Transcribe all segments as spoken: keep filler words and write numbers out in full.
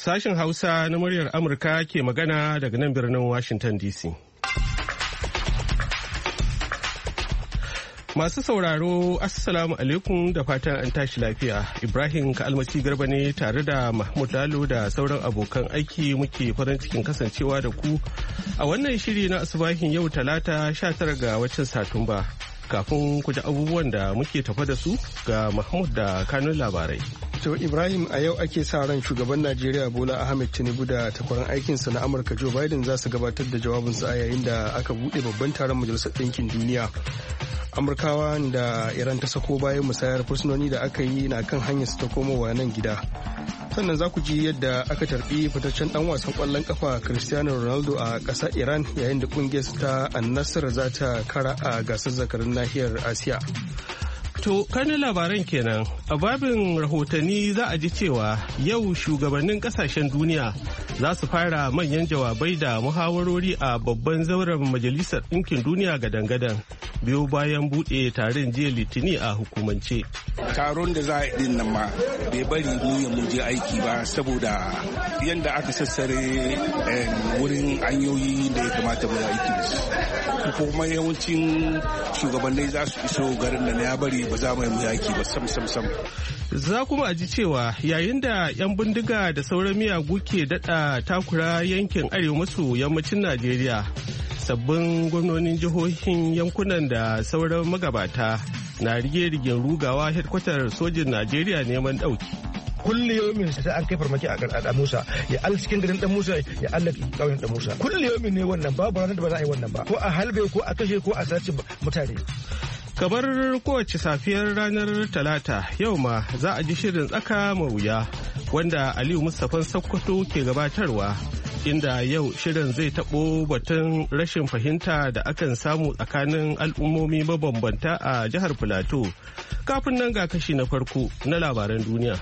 Sashen Hausa na muryar Amurka ke magana daga nan birnin Washington D C. Masu sauraro, Assalamu alaikum da fatan an tashi lafiya. Ibrahim Ka'almasi Garba ne tare da Mahmud Lalo da sauran abokan aiki muke farin cikin kasancewa da ku a wannan shiri na asubahin yau Talata sha tara ga watan Satumba. Kafin ku ji abubuwan da muke tafa da su ga Mahmud da kanun labarai. To Ibrahim, a yau ake sa ran shugaban Najeriya Bola Ahmed Tinubu da takwaran aikinsa na Amurka Joe Biden za su gabatar da jawabinsu a yayin da aka buɗe babban taron Majalisar Ɗinkin Duniya. Amurkawa da Iran ta sako bayan musayar fursunoni da aka yi na kan hanyar su ta komowa nan gida. Sannan za ku ji yadda aka tarbi fitaccen dan wasan kwallon kafa Cristiano Ronaldo a ƙasar Iran yayin da ƙungiyar ta An-Nassr za ta kara a gasar zakarin nahiyar Asiya. To, kanin labaran kenan, a babin rahotanni za a ji cewa yau shugabannin kasashen duniya za su fara manyan jawabai da muhawarori a babban zauren Majalisar Ɗinkin Duniya gadan-gadan biyu bayan buɗe taron jiya Litini a hukumance. Taron da za a yi nan ma bai bari mu ya mun je aiki ba saboda yadda aka sassare wurin hanyoyi da ya kamata mu yi aiki da su. Kuma yawancin shugabannai za su iso garin da ya bari ba za mu yi yaki ba sam sam sam. Za kuma a ji cewa yayin da 'yan bindiga da sauran miyagu ke daɗa takura yankin arewa maso yammacin Najeriya, sabbin gwamnonin jihohin yankunan da sauran magabata na rige-rigen rugawa hedkwatar sojin Najeriya neman ɗauki. Kulli yomin sai an kai farmaki a dan Musa ya al cikin garin dan Musa ya allaki kauyen dan Musa. Kulli yomin ne wannan, babu ranar da ba za a yi wannan ba, ko a halbe ko a kashe ko a sace mutane. Kamar kowace safiyar ranar Talata, yau ma za a ji shirin tsaka mai wuya wanda Aliyu Mustapha Sokoto ke gabatarwa, inda yau shirin zai taɓo batun rashin fahimta da akan samu tsakanin al'ummomi mabambanta a jihar Filato. Kafin nan ga kashi na farko na labaran duniya.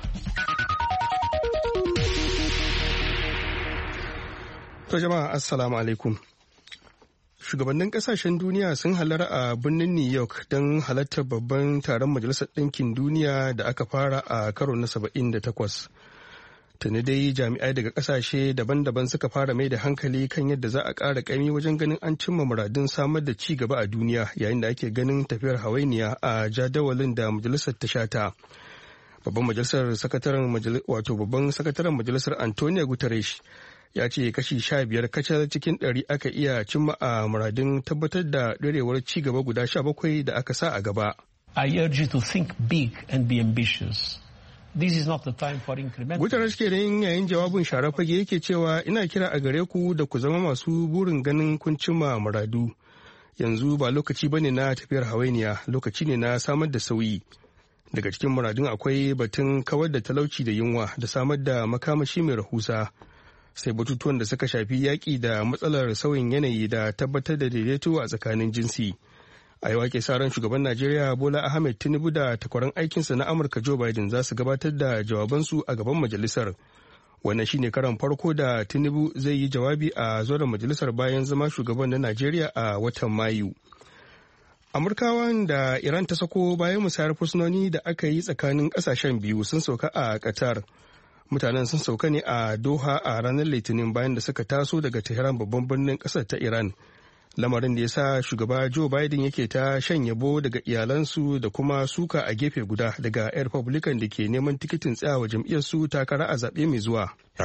To jama'a assalamu alaikum. Shugabannin kasashen duniya sun halara a birnin New York don halartar babban taron Majalisar Ɗinkin Duniya da aka fara a karo na saba'in da takwas. Tuni dai jami'ai daga kasashe daban-daban suka fara mai da hankali kan yadda za a ƙara ƙaimi wajen ganin an cimma muradun samar da ci gaba a duniya yayin da ake ganin tafiyar hawainiya a jadawalin da majalisar ta shata. Babban majalisar sakataren wato babban sakataren majalisar Antonio Guterres ya ce kashi sha biyar kacal cikin ɗari aka iya cimma a muradun tabbatar da ɗorewar ci gaba guda sha bakwai da aka sa a gaba. I urge you to think big and be ambitious. This is not the time for incremental. Guterres ke da yin yayin jawabin shara fage yake cewa ina kira a gare ku da ku zama masu burin ganin kun cimma muradu. Yanzu ba lokaci bane na tafiyar hawainiya, lokaci ne na samar da sauyi. Daga cikin muradun akwai batun kawar da talauci da yunwa da samar da makamashi mai rahusa. Sai batutuwan da suka shafi yaƙi da matsalar sauyin yanayi da tabbatar da daidaito a tsakanin jinsi. A yau ake sa ran shugaban Najeriya Bola Ahmed Tinubu da takwaran aikinsa na Amurka Joe Biden za su gabatar da jawabansu a gaban majalisar. Wannan shine karan farko da Tinubu zai yi jawabi a zauren majalisar bayan zama shugaban na Najeriya a watan Mayu. Amurkawan da Iran ta sako bayan musayar fursunoni da aka yi tsakanin ƙasashen biyu sun sauka a Qatar. Mutanen sun sauka ne a Doha a ranar Litinin bayan da suka taso daga Tehran babban birnin ƙasar ta Iran. Lamarin da ya sa shugaba Joe Biden yake ta shan yabo daga iyalansu da kuma suka a gefe guda daga 'yan Republican da ke neman tikitin tsayawa jam'iyyarsu takara a zaɓe mai zuwa.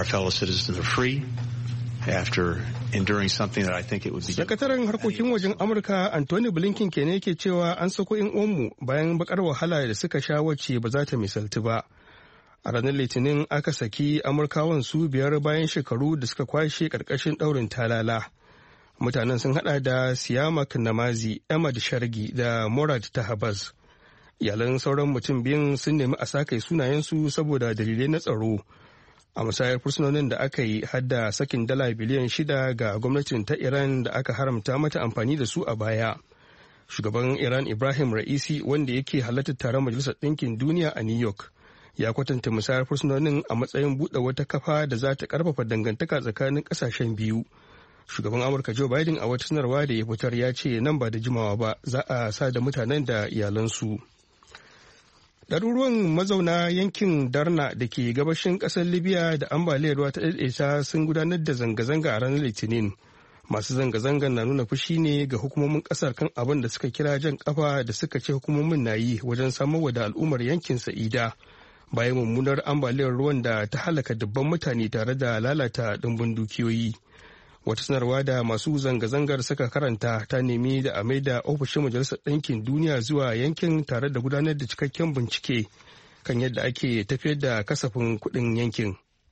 Sakataren harkokin wajen Amurka Anthony Blinken ke ne yake cewa an sako 'yan uwanmu bayan bakar wahala da suka sha wacce ba za ta misaltu ba. A ranar Litinin aka saki Amurkawan su biyar bayan shekaru da suka kwashe ƙarƙashin ɗaurin talala. Mutanen sun hada da Siyamak Namazi, Ahmad Shargi da Murad Tahabaz. Iyalan sauran mutum biyun sun nemi a sake sunayensu saboda dalilai na tsaro. A musayar fursunonin da aka yi hadda sakin dala biliyan shida ga gwamnatin ta Iran da aka haramta mata amfani da su a baya. Shugaban Iran Ibrahim Ra'isi wanda yake halartar taron Majalisar Ɗinkin Duniya a New York ya kwatanta musayar fursunonin a matsayin buɗe wata kafa da za ta ƙarfafa dangantaka tsakanin ƙasashen biyu. Shugaban Amurka Joe Biden a wata sanarwa da ya fitar ya ce nan ba da jimawa ba za a sa da mutanen da iyalansu. Ɗaruruwan mazauna yankin Darna da ke gabashin ƙasar Libya da ambaliyar ruwa ta ɗaiɗaita sun gudanar da zanga-zanga a ranar Litinin. Masu zanga-zangar na nuna fushi ne ga hukumomin ƙasar kan abin da suka kira jan ƙafa da suka ce hukumomin na yi wajen samarwa da al'ummar yankin sa'ida bayan mummunar ambaliyar ruwan da ta halaka dubban mutane tare da lalata ɗumbin dukiyoyi. Wata sanarwa da masu zanga-zangar suka karanta ta nemi da a maida ofishin Majalisar Ɗinkin Duniya zuwa yankin tare da gudanar da cikakken bincike kan yadda ake tafiyar da kasafin kuɗin yankin.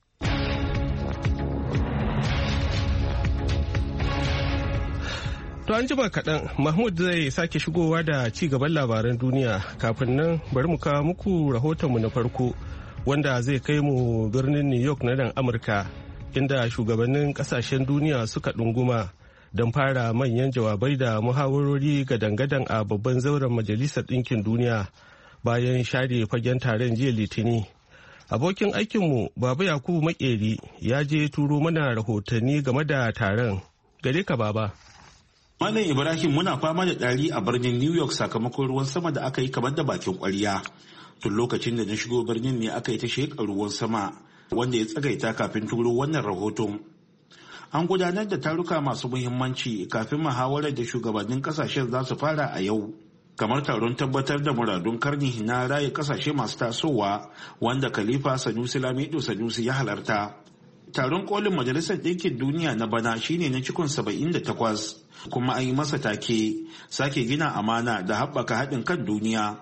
To an jima kaɗan Mahmud zai sake shigowa da ci gaban labaran duniya kafin nan bari mu kawo muku rahotonmu na farko wanda zai kai mu birnin New York na nan Amurka. Inda shugabannin kasashen duniya suka ɗunguma don fara manyan jawabai da muhawarori gadan-gadan a babban zauren Majalisar Ɗinkin Duniya bayan share fagen taron jiya Litini. Abokin aikinmu Baba Yakubu Makeri ya je turo mana rahotanni game da taron. Gare ka Baba. Malam Ibrahim, muna fama da ɗari a birnin New York sakamakon ruwan sama da aka yi kamar da bakin ƙwarya. Tun lokacin da na shigo birnin ne aka yi ta sheƙa ruwan sama wanda ya tsagaita kafin turo wannan rahoton. An gudanar da taruka masu muhimmanci kafin muhawarar da shugabannin kasashen za su fara a yau, kamar taron tabbatar da muradun karni na raye kasashe masu tasowa wanda Khalifa Sanusi Lamido Sanusi ya halarta. Taron kolin Majalisar Ɗinkin Duniya na bana shine na cikon saba'in da takwas, kuma an yi masa take sake gina amana da haɓaka haɗin kan duniya.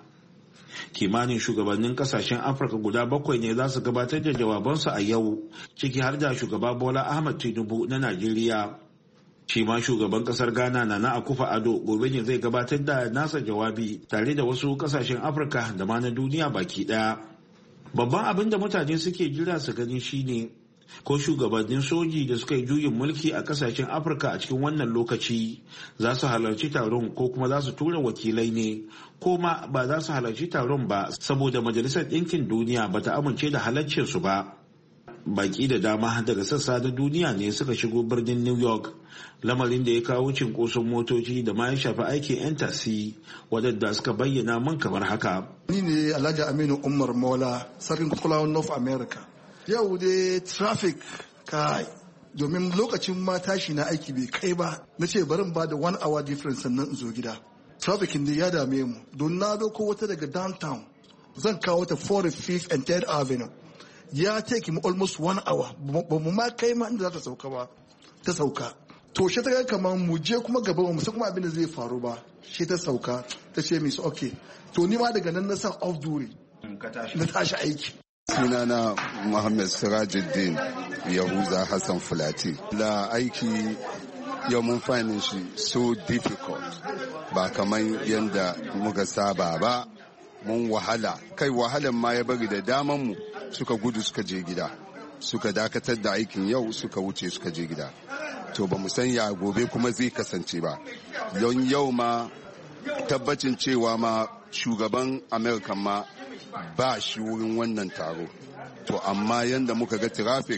Kimanin shugabannin kasashen Afirka guda bakwai ne za su gabatar da jawabansu a yau, ciki har da shugaba Bola Ahmed Tinubu na Najeriya. Shi ma shugaban kasar Ghana Nana Akufo-Addo gobe ne zai gabatar da nasa jawabi tare da wasu kasashen Afirka da ma na duniya baki daya. Babban abin da mutane suke jira su gani shine ko shugabannin soji da suka yi juyin mulki a kasashen Afirka a cikin wannan lokaci za su halarci taron ko kuma za su tura wakilai ne, ko ma ba za su halarci taron ba saboda Majalisar Ɗinkin Duniya ba ta amince da halarcinsu ba. Baki da dama daga sassa na duniya ne suka shigo birnin New York, lamarin da ya kawo cinkoson motoci da ma ya shafi aikin 'yan tasi waɗanda suka bayyana man kamar haka. Ni ne Alhaji Aminu Umar Mola, sarkin Kuskulawan North America. Yau dai traffic kai, domin lokacin ma tashi na aiki bai kai ba, na ce barin ba da one hour difference sannan in zo gida. Trafficin da ya dame mu, don na doko wata daga downtown zan kawo ta fourth, fifth and third avenue. Ya take mu almost one hour, ba mu ma kai ma inda za ta sauka ba, ta sauka. To shi ta ga kamar mu je kuma gaba mu san kuma abin da zai faru ba, shi ta sauka ta ce miss okay. To ni ma daga nan na sa off duty, na tashi aiki. Sunana Muhammad Sirajuddin Yahuza Hassan Fulati. La aiki yau mun findin shi so difficult, ba kamar yadda muka saba ba. Mun wahala, kai wahalan ma ya bari da daman mu suka gudu suka je gida, suka dakatar da aikin yau suka wuce suka je gida. To ba mu san ya gobe kuma zai kasance ba, don yau ma tabbacin cewa ma shugaban Amerika ma ba shi wurin wannan taro. To amma yanda muka ga traffic.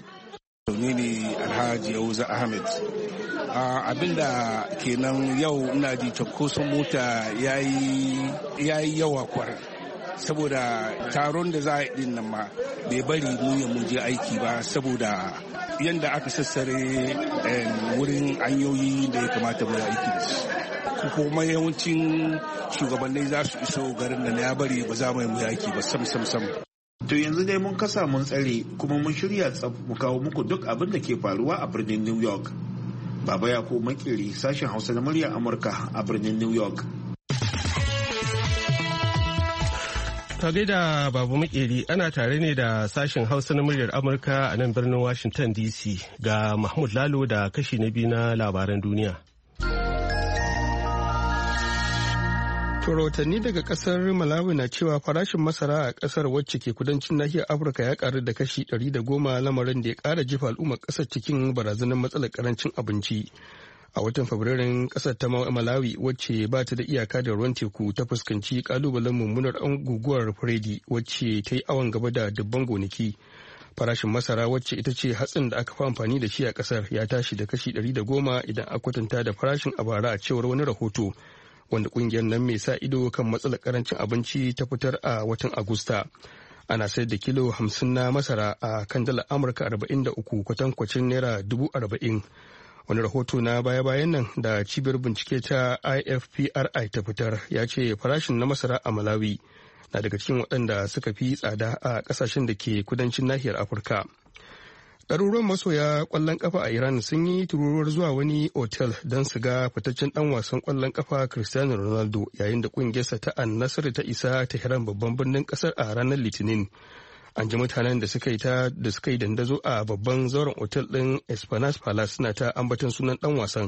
Ni ne Alhaji Yauza Ahmed. Abinda kenan yau ina ji cakkoson mota yayi yawa kwarai, saboda taron da za a yi nan ma bai bari mu ya muje aiki ba, saboda yanda aka sassare wurin hanyoyi da ya kamata mu aiki da shi. Kuma yawancin shugabannai za su iso garin da ya bari ba za mu yi aiki ba sam sam sam. To yanzu dai mun kasa mun tsare kuma mun shirya tsaf mu kawo muku duk abin da ke faruwa a birnin New York. Baba Yakubu Makeri, sashen Hausa na muryar Amurka a birnin New York. Ta gaida Babu Makeri, ana tare ne da sashen Hausa na muryar Amurka a nan birnin Washington D C. Ga Mahmud Lalo da kashi na biyu na labaran duniya. rahotanni daga kasar Malawi na cewa farashin masara a kasar wacce ke kudancin nahiyar Afirka ya karu da kashi ɗari da goma, lamarin da ya kara jefa al'ummar kasar cikin barazanar matsalar karancin abinci. A watan Fabrairun kasar ta Malawi wacce ba ta da iyaka da ruwan teku ta fuskanci kalubalen mummunar guguwar Freddy wacce ta yi awon gaba da dubban gonaki. Farashin masara wacce ita ce hatsin da aka fi amfani da shi a kasar ya tashi da kashi ɗari da goma idan a kwatanta da farashin a bara, a cewar wani rahoto wanda kungiyar nan mai sa ido kan matsalar karancin abinci ta fitar a watan Agusta. Ana sayar da kilo hamsin na masara a kan dalar Amurka arba'in da uku kwatankwacin naira dubu arba'in. Wani rahoto na baya-bayan nan da cibiyar bincike ta I F P R I ta fitar ya ce farashin na masara a Malawi na daga cikin waɗanda suka fi tsada a ƙasashen da ke kudancin nahiyar Afirka. Ɗaruruwan masoya ƙwallon ƙafa a Iran sun yi tururuwar zuwa wani otel don su ga fitaccen ɗan wasan ƙwallon ƙafa Cristiano Ronaldo yayin da ƙungiyarsa ta An-Nassr ta isa Tehran babban birnin ƙasar a ranar Litinin. An ji mutanen da suka yi ta da suka yi dandazo a babban zauren otel ɗin Esplanade Palace suna ta ambaton sunan ɗan wasan.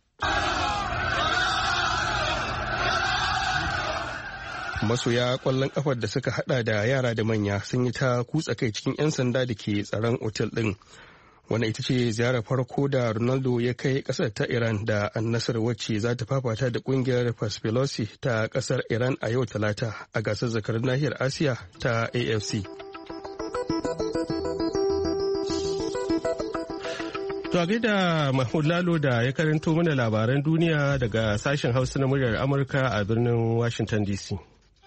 Masoya kwallon kafar da suka hada da yara da manya sun yi ta kutsa kai cikin 'yan sanda da ke tsaron otel din. Wannan ita ce ziyarar farko da Ronaldo ya kai kasar ta Iran da An-Nassr wacce za ta fafata da kungiyar Persepolis ta kasar Iran a yau Talata a gasar zakarar nahiyar Asiya ta A F C. To a gaida Mahmud Lalo da ya karanto mana labaran duniya daga sashen Hausa na muryar Amurka a birnin Washington D C.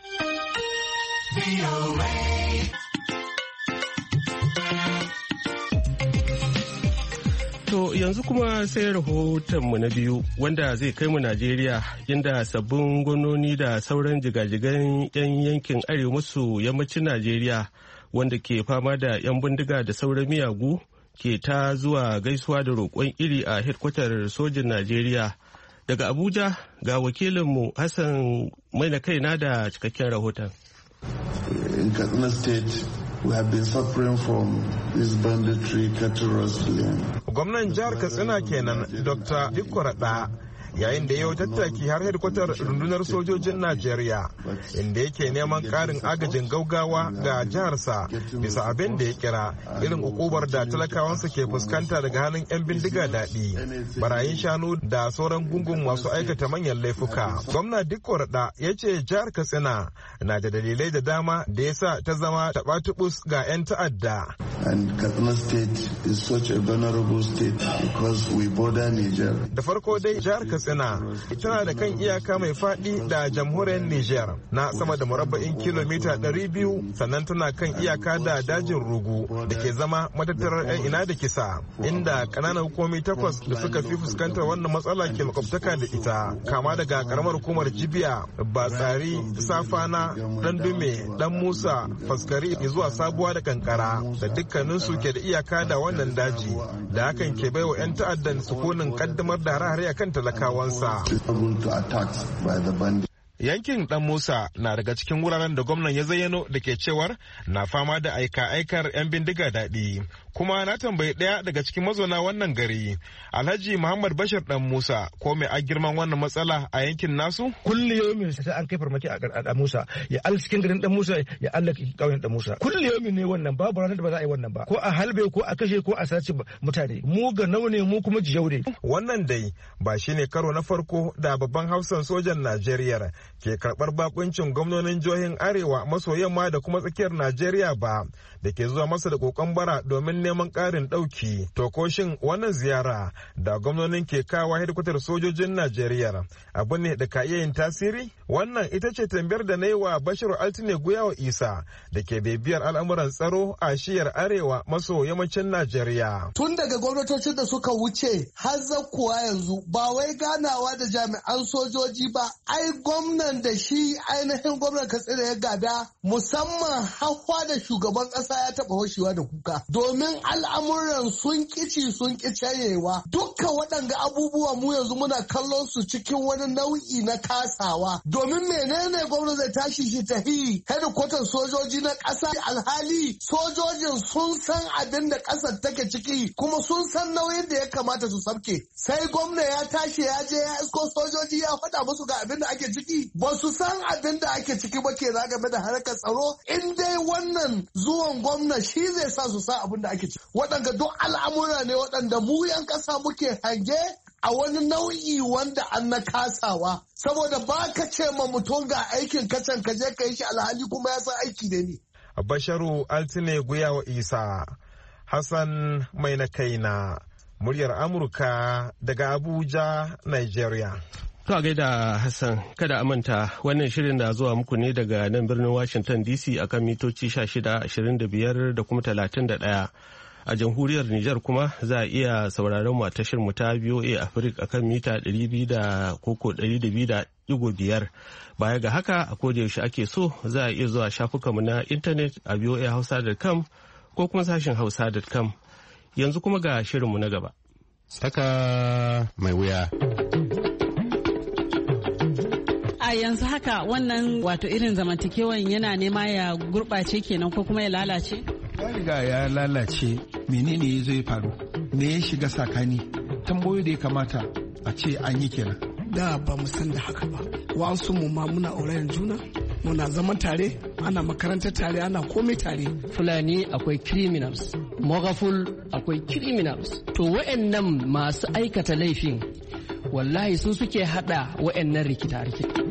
To yanzu kuma sai rahotonmu na biyu wanda zai kai mu Najeriya inda sabbin gwamnoni da sauran jigajigan 'yan yankin arewa maso yammacin Najeriya wanda ke fama da 'yan bindiga da sauran miyagu ke ta zuwa gaisuwa da roƙon iri a hedkwatar sojin Najeriya. Daga Abuja ga wakilinmu Hassan Maina kaina da cikakken rahoton. In Katsina State, we have been suffering from this banditry cattle rustling. Gwamnan jihar Katsina kenan Doctor Dikko Rada yayin da yau tattaki har hedkwatar rundunar sojojin Najeriya inda yake neman karin agajin gaugawa ga jiharsa bisa abin da ya kira irin ukubar da talakawansa ke fuskanta daga hannun 'yan bindiga daɗi, barayin shanu da sauran gungun masu aikata manyan laifuka. Gwamna Dikko Rada ya ce jihar Katsina na da dalilai da dama da ya sa ta zama taɓa-tubus ga 'yan ta'adda. And Katsina State is such a vulnerable state because we border Niger. Da farko dai jihar Katsina tana da kan iyaka mai faɗi da jamhuriyar Niger na sama da murabba'in kilomita ɗari biyu, sannan tana kan iyaka da dajin Rugu da ke zama matattarar 'yan ina da kisa, inda ƙananan hukumomi takwas da suka fi fuskantar wannan matsala ke makwabtaka da ita, kama daga karamar hukumar Jibiya, Batsari, Safana, Dandume, Dan Musa, Faskari zuwa Sabuwa da Kankara, da dukkaninsu ke da iyaka da wannan daji, da hakan ke baiwa 'yan ta'addan sukunin kaddamar da hare-hare akan talakawa. Yankin Dan Musa na daga cikin wuraren da gwamnan ya zayyano da ke cewar na fama da aika-aikar 'yan bindiga daɗi. Kuma na tambayi ɗaya daga cikin mazauna wannan gari, Alhaji Muhammad Bashir Dan Musa, ko mai a girman wannan matsala a yankin nasu? Kulli yomin sai an kai farmaki a Dan Musa, ya al cikin garin Dan Musa, ya Allah ƙauyen Dan Musa. Kulli yomin ne wannan, babu ranar da ba za a yi wannan ba. Ko a halbe ko a kashe ko a sace mutane. Mu ga naune mu kuma jiyau ne. Wannan dai ba shine karo na farko da babban hafsan sojan Najeriya ke karɓar bakuncin gwamnonin jihohin arewa maso yamma da kuma tsakiyar Najeriya ba, da ke zuwa masa da kokon bara domin neman ƙarin ɗauki. To ko shin wannan ziyara da gwamnonin ke kawo hedikwatar sojojin Najeriya abu ne da ka iya yin tasiri? Wannan ita ce tambayar da na yi wa Bashiru Altine Guyawa Isa da ke bibiyar al'amuran tsaro a shiyar arewa maso yammacin Najeriya. Tun daga gwamnatocin da suka wuce har kuwa yanzu ba wai ganawa da jami'an sojoji ba, ai gwamnan da shi ainihin gwamnan Katsina ya gada, musamman hawa da shugaban ƙasa ya taɓa hoshewa da kuka. Domin al'amuran sun kici sun kicayewa. Dukka waɗanga abubuwa mu yanzu muna kallon su cikin wani nau'i na kasawa. Domin menene gwamnati zai tashi shi tahi hedikwatar sojoji na ƙasa, alhali sojojin sun san abin da ƙasar take ciki kuma sun san nauyin da ya kamata su sabke. Sai gwamna ya tashi ya je ya isko sojoji ya faɗa musu ga abin da ake ciki. Ba su san abin da ake ciki ba ke game da harkar tsaro. In dai wannan zuwan gwamna shi zai sa su sa abin da ake ciki. Waɗanda duk al'amura ne waɗanda mu 'yan ƙasa muke hange a wani nau'i wanda an na kasawa. Saboda ba ka ce ma mutum ga aikin kacan ka je ka yi shi alhali kuma ya san aiki da ni. Basharu Altine Guyawa Isa, Hassan Mai na kaina, muryar Amurka daga Abuja, Nigeria. To a gaida Hassan, kada a manta wannan shirin na zuwa muku ne daga nan birnin Washington D C akan mitoci shida, ashirin da biyar da kuma talatin da ɗaya. A jamhuriyar Nijar kuma za a iya sauraron mu a tashar mu ta V O A Africa akan mita ɗari biyu da koko ɗari da biyu da ɗigo biyar. Baya ga haka a koda yaushe ake so za a iya zuwa shafukanmu na intanet a v o a hausa dot com ko kuma sashen hausa dot com. Yanzu kuma ga shirinmu na gaba. Saka mai wuya. A yanzu haka wannan wato irin zamantakewan yana nema ya gurɓace kenan ko kuma ya lalace? Ya riga ya lalace. Menene zai faru? Me ya shiga sakani? Tambayoyi da ya kamata a ce an yi kenan. Da ba mu san da haka ba. Wa'ansu mu ma muna aurayen juna, muna zaman tare, ana makaranta tare, ana komai tare. Fulani akwai criminals, Mogaful akwai criminals. To wa'annan masu aikata laifin wallahi sun suke hada wa'annan rikita-rikita.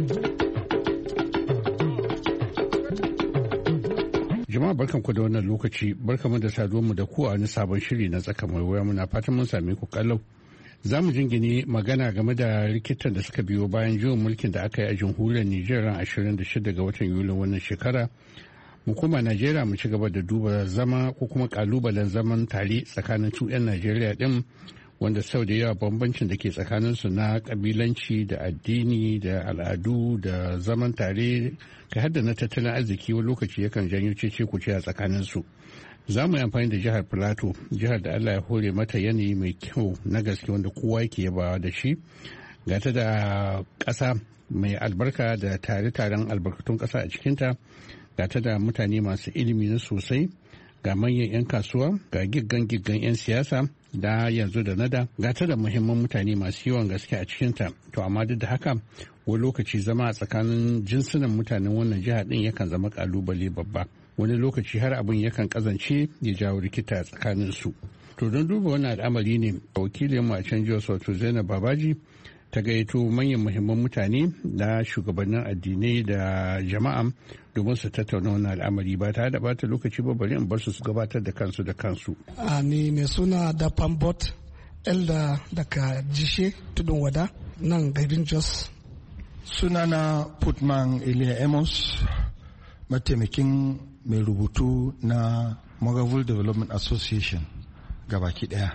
Jama'a barkanku da wannan lokaci, barkamu da saduwarmu da ku a wani sabon shiri na tsaka mai wuya, muna fatan mun same ku kallau. Za mu jingine magana game da rikitan da suka biyo bayan juyin mulkin da aka yi a jamhuriyar Nijar ran ashirin da shida ga watan Yulin wannan shekara. Mu koma Najeriya mu ci gaba da duba zama ko kuma kalubalen zaman tare tsakanin su 'yan Najeriya din, wanda sau da yawa bambancin da ke tsakaninsu na kabilanci da addini da al'adu da zaman tare ka hada na tattalin arziki wani lokaci yakan janyo cece kuce a tsakaninsu. Za mu yi amfani da jihar Filato, jihar da Allah ya hore mata yanayi mai kyau na gaske wanda kowa yake yabawa da shi. Ga ta da ƙasa mai albarka da tare-taren albarkatun ƙasa a cikinta, ga ta da mutane masu ilimi na sosai, ga manyan 'yan kasuwa, ga giggan-giggan 'yan siyasa da yanzu da nada, ga ta da muhimman mutane masu yawan gaske a cikinta. To amma duk da haka wani lokaci zama a tsakanin jinsunan mutanen wannan jiha din yakan zama kalubale babba. Wani lokaci har abin yakan kazance ya jawo rikita tsakanin su. To don duba wannan al'amari ne wakilin mu a can Jos wato Zainab Babaji ta gayyato manyan muhimman mutane da shugabannin addinai da jama'a domin su tattauna wannan al'amari ba tare da bata lokaci ba, bari in bar su su gabatar da kansu da kansu. A ni mai suna da Pambot Elda daga Jishe Tudun Wada nan garin Jos. Sunana Putman Elia Amos, mataimakin mai rubutu na Mogavul Development Association gabaki daya.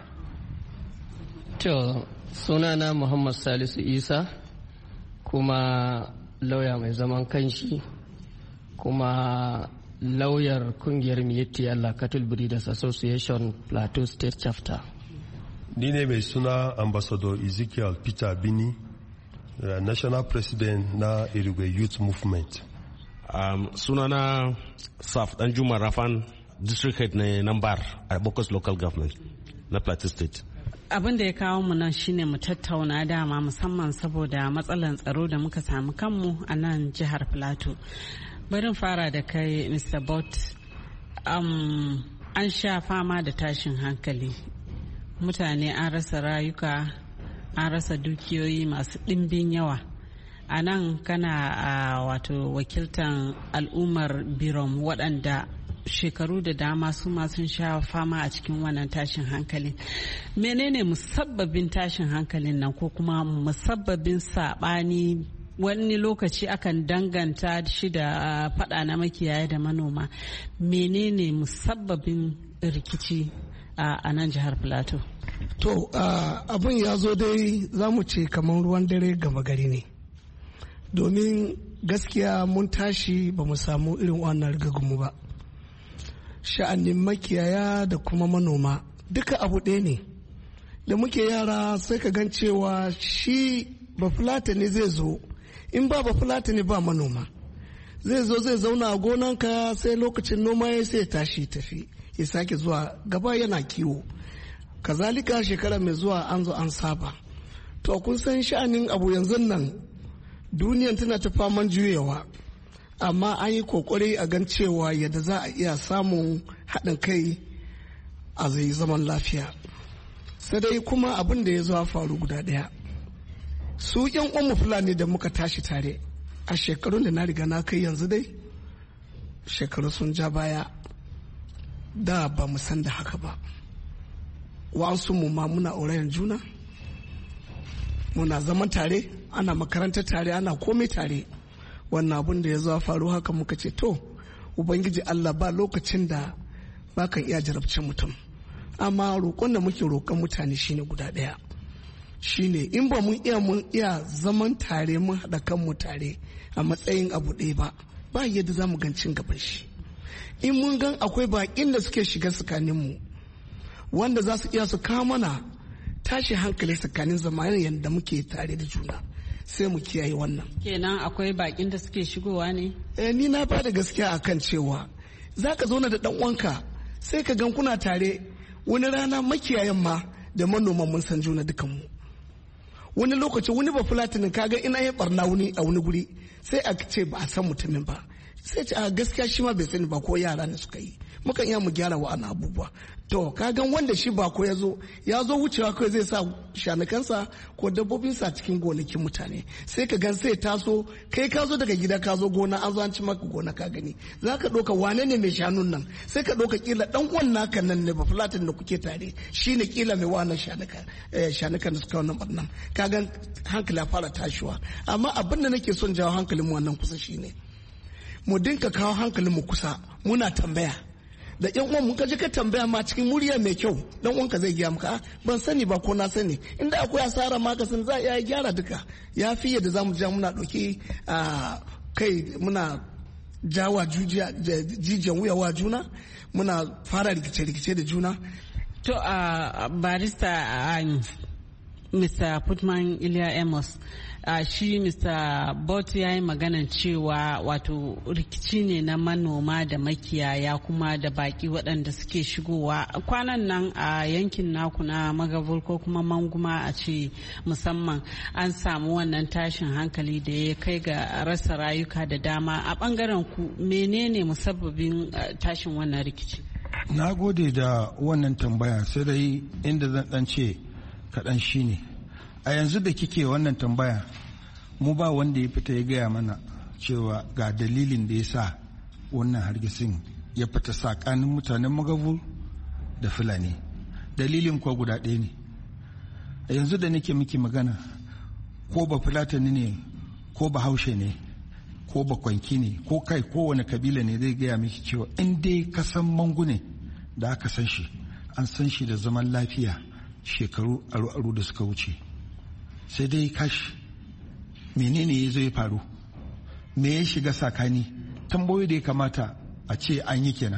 To sunana Muhammad Salisu Isa, kuma lauya mai zaman kanshi, kuma lauyar kungiyar Miyetti Allah Cattle Breeders Association Plateau State Chapter. Ni ne mai suna Ambassador Ezekiel Peter Bini, uh, National President na Irigwe Youth Movement. Um, sunana Saf Danjuma Rafan, District Head na Nambar a Bokos Local Government na Plateau State. Abin da ya kawo mu nan shine mu tattauna dama musamman saboda matsalan tsaro da muka samu kanmu a nan jihar Plateau. Barin fara da kai Mister Bott. Um, an sha fama da tashin hankali. Mutane an rasa rayuka, an rasa dukiyoyi masu ɗimbin yawa. A nan kana a wato wakiltan al'ummar Birom waɗanda shekaru da dama su ma sun sha fama a cikin wannan tashin hankali. Menene musabbabin tashin hankalin nan ko kuma musabbabin saɓani? Wani lokaci akan danganta shi da faɗa na makiyaya da manoma. Menene musabbabin rikici a nan jihar Plateau? To abin ya zo dai za mu ce kamar ruwan dare gama gari ne. Domin gaskiya mun tashi ba mu samu irin wannan rigagunmu ba. Sha'anin makiyaya da kuma manoma duka abu ɗaya ne. Da muke yara sai ka gan cewa shi ba fulatani zai zo, in ba ba fulatani ba manoma. Zai zo zai zauna a gonanka sai lokacin noma ya sai tashi tafi ya sake zuwa gaba yana kiwo. Kazalika shekara mai zuwa an zo an saba. To kun san sha'anin abu yanzu nan duniyan tana ta faman juyewa. Amma an yi kokari a gan cewa yadda za a iya samun haɗin kai a zai zaman lafiya. Sai dai kuma abin da ya zo faru guda ɗaya. Su yan uwanmu Fulani da muka tashi tare a shekarun da na riga na kai yanzu dai shekaru sun ja baya, da ba mu san da haka ba. Wa'ansu mu ma muna aurayen juna, muna zaman tare, ana makaranta tare ana komai tare. Wannan abun da ya zo faru haka muka ce to ubangiji Allah ba lokacin da ba kan iya jarabcin mutum, amma roƙon da muke roƙon mutane shine guda ɗaya, shine in ba mun iya mun iya zaman tare mun haɗa kanmu tare a matsayin abu ɗaya ba ba yadda za mu gancin gaban shi. In mun gan akwai baƙin da suke shiga tsakaninmu wanda za su iya su kawo mana tashi hankali tsakanin zamanin yadda muke tare da juna, sai mu kiyaye wannan. Kenan akwai baƙin da suke shigowa ne? Eh, ni na bada gaskiya akan cewa za ka zauna da ɗan uwanka sai ka gan kuna tare, wani rana makiyayan ma da manoman mun san juna dukanmu. Wani lokaci wani ba fulatinin kaga ina yin barna wani a wani guri sai a ce ba a san mutumin ba, sai ce a gaskiya shi ma bai sani ba ko yara ne suka yi, mukan iya mu gyara wa'ana abubuwa. To kagan wanda shi ba ko ya zo ya zo wucewa kawai zai sa shanukansa ko dabbobinsa cikin gonakin mutane, sai ka gan sai taso kai ka zo daga gida ka zo gona an zo an ci maka gona ka gani, za ka ɗauka wane ne mai shanun nan, sai ka ɗauka kila ɗan uwan naka nan ne ba fulatin da kuke tare shi ne kila mai wannan shanukan da suka wannan barnan, ka gan hankali ya fara tashiwa. Amma abin da nake son jawo hankalin mu wannan kusa shine mu dinka kawo hankalin mu kusa, muna tambaya da yan uwan mun kaje ka tambaya ma cikin murya mai kyau, dan uwanka zai gaya maka ban sani ba ko na sani, inda akwai asara ma ka san za a gyara duka, ya fi yadda zamu ja muna dauki kai muna jawa jijiyan wuyawa juna, muna fara rikice-rikice da juna. To a barista Mister Putman Iliya Amos, Uh, shi Mister Bott ya yi maganan cewa wato rikici ne na manoma da makiyaya kuma da baki waɗanda suke shigowa kwanan nan a uh, yankin naku na Magavul ko kuma Manguma a ce musamman an samu wannan tashin hankali da ya kai ga rasa rayuka da dama. A ɓangaren ku menene musabbabin uh, tashin wannan rikici? Na gode da wannan tambaya, sai dai inda zan ɗan ce kaɗan shine a yanzu da kike wannan tambaya mu ba wanda ya fita ya gaya mana cewa ga dalilin da ya sa wannan hargitsin ya fita tsakanin mutanen Magavul da Fulani. Dalilin kuwa guda ɗaya ne. A yanzu da nake miki magana, ko ba Fulatani ne ko ba Haushe ne ko ba Kwanki ne ko kai kowane kabila ne zai gaya miki cewa in dai ka san Mangu ne da aka san shi, an san shi da zaman lafiya shekaru aru-aru da suka wuce. Sai dai kashi menene ya zo ya faru, me ya shiga sakani, tambayoyi da ya kamata a ce an yi kenan.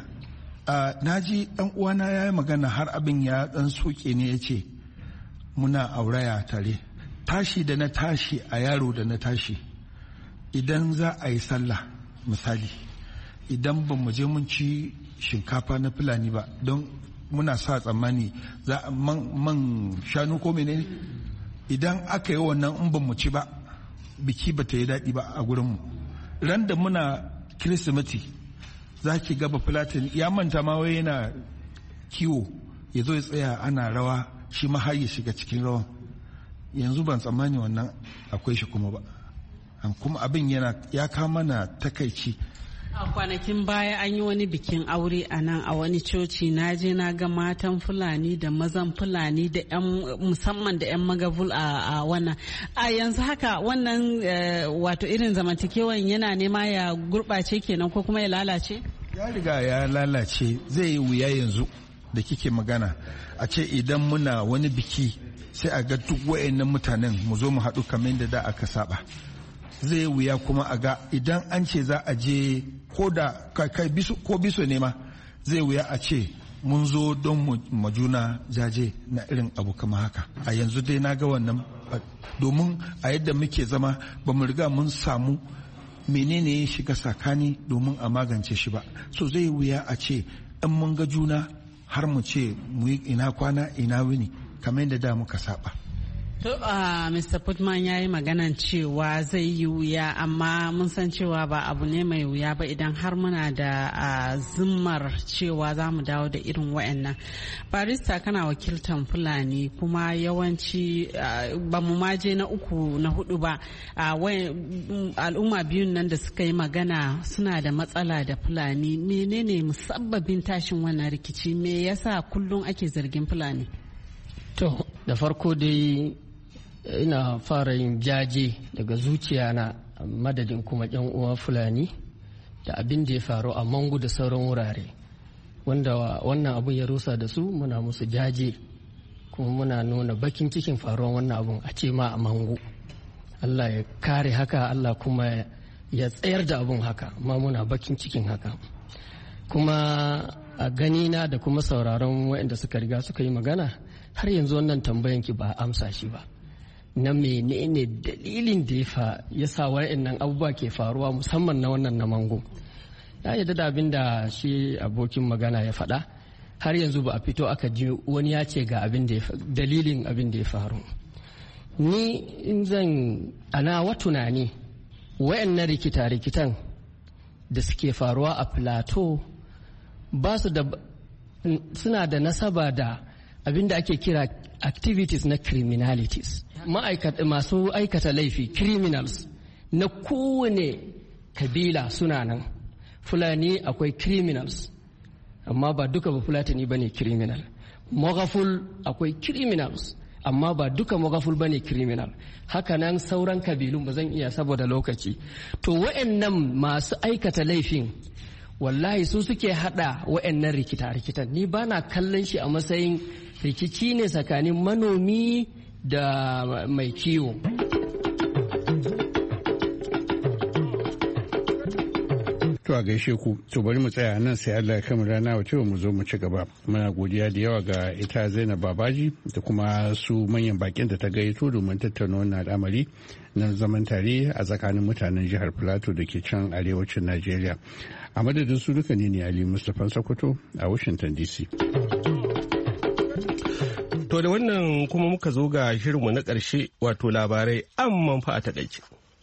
Na ji ɗan uwana ya yi magana har abin ya ɗan soke ne, ya ce muna auraya tare. Tashi da na tashi a yaro da na tashi, idan za a yi sallah misali, idan ba mu je mun ci shinkafa na Fulani ba, don muna sa tsammani za man shanu ko menene, idan aka yi wannan in ban mu ci ba biki ba ta yi daɗi ba a gurinmu. Ran da muna Kirsimeti za ki gaba Filatin ya manta ma wai yana kiwo ya zo ya tsaya ana rawa shi ma har ya shiga cikin rawan. Yanzu ban tsammani wannan akwai shi kuma ba, kuma abin yana ya kama na takaici. A kwanakin baya an yi wani bikin aure a nan a wani coci, na je na ga matan Fulani da mazan Fulani da yan musamman da yan Magavul a wannan. A yanzu haka wannan wato irin zamantakewan yana nema ya gurɓace kenan ko kuma ya lalace? Ya riga ya lalace, zai yi wuya yanzu da kike magana a ce idan muna wani biki sai a ga duk wayannan mutanen mu zo mu haɗu kamar yadda da aka saba. Zai wuya kuma a ga idan an ce za a je ko da kai biso ko biso ne ma, zai wuya a ce mun zo don mu juna jaje na irin abu kama haka. A yanzu dai na ga wannan, domin a yadda muke zama ba mu riga mun samu menene ya shiga sakani domin a magance shi ba. So zai wuya a ce in mun ga juna har mu ce mu yi ina kwana ina wuni kamar yadda da muka saba. To uh, Mister Putman ya yi maganan cewa zai yi wuya, amma mun san cewa ba abu ne mai wuya ba idan har muna da uh, zimmar cewa za mu dawo da irin wayannan. Barista kana wakiltan Fulani kuma yawanci uh, ba mu maje na uku na hudu ba, uh, al'umma biyun nan da suka yi magana suna da matsala da Fulani. Menene musabbabin tashin wannan rikici, me yasa kullum ake zargin Fulani? To da farko dai ina fara yin jaje daga zuciya na madadin kuma yan uwa Fulani da abin da ya faru a Mangu da sauran wurare wanda wannan abun ya rusa da su. Muna musu jaje kuma muna nuna bakin cikin faruwan wannan abun a ce ma a Mangu. Allah ya kare haka, Allah kuma ya tsayar da abun haka, amma muna bakin cikin haka. Kuma a ganina da kuma sauraron waɗanda suka riga suka yi magana, har yanzu wannan tambayan ki ba amsa shi ba, na menene dalilin da ya sa waɗannan abubuwa ke faruwa musamman na wannan na Mangu. Ya yarda da abin da shi abokin magana ya faɗa, har yanzu ba a fito aka ji wani ya ce ga abin da dalilin abin da ya faru. Ni in zan ana wa tunani wayannan rikita-rikitan da suke faruwa a Plateau ba su da suna da nasaba da abin da ake kira activities na criminalities, ma'aikata masu aikata laifi, criminals na kowane kabila suna nan. Fulani akwai criminals amma ba duka ba Fulatani bane criminal. Mogaful akwai criminals amma ba duka Mogaful bane criminal. Haka nan sauran kabilun ba zan iya saboda lokaci. To wa'annan masu aikata laifin wallahi su suke hada wa'annan rikita-rikitan. Ni ba na kallon shi a matsayin rikici ne tsakanin manomi da mai kiwo. To a gaishe ku, to bari mu tsaya nan sai Allah ya kama rana wace mu zo mu ci gaba. Muna godiya da yawa ga ita Zainab Babaji da kuma su manyan bakin da ta gayyato domin tattauna wannan al'amari na zaman tare a tsakanin mutanen jihar Plateau da ke can arewacin Najeriya. A madadin su duka ne ne Ali Mustapha Sokoto a Washington D C. To da wannan kuma muka zo ga shirinmu na ƙarshe wato labarai amman fa a taƙaice.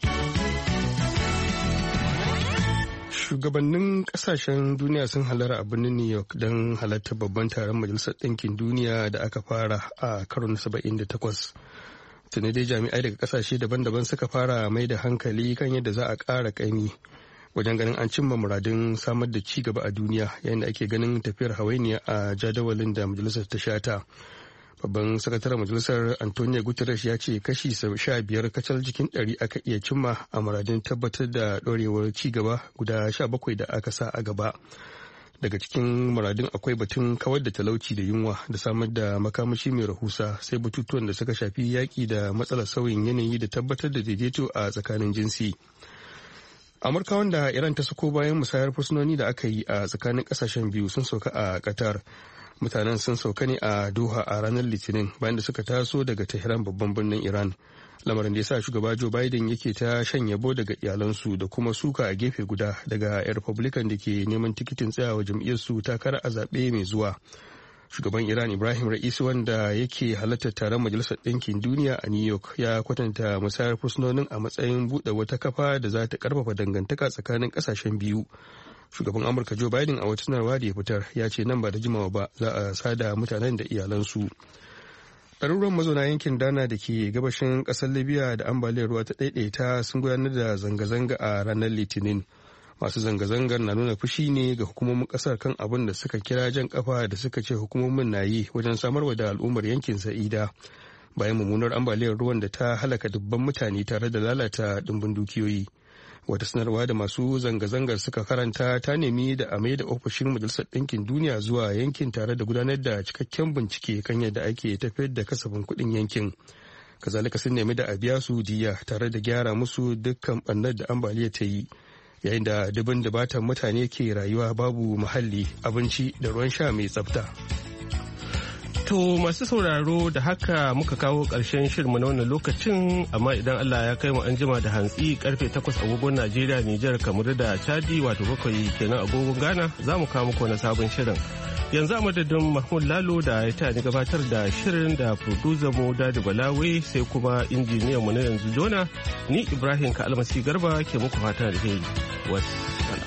Shugabannin kasashen duniya sun halara a birnin New York don halartar babban taron Majalisar Ɗinkin Duniya da aka fara a karo na saba'in da takwas. Tuni dai jami'ai daga kasashe daban-daban suka fara mai da hankali kan yadda za a ƙara ƙaimi wajen ganin an cimma muradun samar da ci gaba a duniya, yayin da ake ganin tafiyar hawainiya a jadawalin da majalisar ta shata. Babban sakataren majalisar Antonio Guterres ya ce kashi sha biyar kacal cikin ɗari aka iya cimma a muradun tabbatar da ɗorewar ci gaba guda sha bakwai da aka sa a gaba. Daga cikin muradun akwai batun kawar da talauci da yunwa da samar da makamashi mai rahusa, sai batutuwan da suka shafi yaƙi da matsalar sauyin yanayi da tabbatar da daidaito a tsakanin jinsi. Amurkawan da Iran ta sako bayan musayar fursunoni da aka yi a tsakanin ƙasashen biyu sun sauka a Qatar. Mutanen sun sauka ne a Doha a ranar Litinin bayan da suka taso daga Tehran babban birnin Iran. Lamarin da ya sa shugaba Joe Biden yake ta shan yabo daga iyalansu da kuma suka a gefe guda daga 'yan Republican da ke neman tikitin tsayawa jam'iyyarsu takara a zaɓe mai zuwa. Shugaban Iran Ibrahim Ra'isi wanda yake halartar taron Majalisar Ɗinkin Duniya a New York ya kwatanta musayar fursunonin a matsayin buɗe wata kafa da za ta ƙarfafa dangantaka tsakanin ƙasashen biyu. Shugaban Amurka Joe Biden a wata sanarwa da ya fitar ya ce nan ba da jimawa ba za a sada mutanen da iyalansu. Ɗaruruwan mazauna yankin Dana da ke gabashin ƙasar Libya da ambaliyar ruwa ta ɗaiɗaita sun gudanar da zanga-zanga a ranar Litinin. Masu zanga-zangar na nuna fushi ne ga hukumomin ƙasar kan abin da suka kira jan kafa da suka ce hukumomin na yi wajen samarwa da al'ummar yankin sa'ida bayan mummunar ambaliyar ruwan da ta halaka dubban mutane tare da lalata ɗimbin dukiyoyi. Wata sanarwa da masu zanga-zangar suka karanta ta nemi da a mai da ofishin Majalisar Ɗinkin Duniya zuwa yankin tare da gudanar da cikakken bincike kan yadda ake tafiyar da kasafin kuɗin yankin. Kazalika sun nemi da a biya su diya tare da gyara musu dukkan ɓannar da ambaliya ta yi, yayin da dubin dubatan mutane ke rayuwa babu muhalli, abinci da ruwan sha mai tsafta. To masu sauraro da haka muka kawo ƙarshen shirinmu na wannan lokacin, amma idan Allah ya kai mu an jima da hantsi karfe takwas agogon Najeriya, Nijar, Kamaru da Chadi wato bakwai kenan agogon Ghana za mu kawo muku wani sabon shirin. Yanzu a madadin Mahmud Lalo da ya tani gabatar da shirin da producer mu Dadi Balawe sai kuma injiniyan mu na yanzu Jona, ni Ibrahim Ka Almasi Garba ke muku fatan alheri. Wassalam.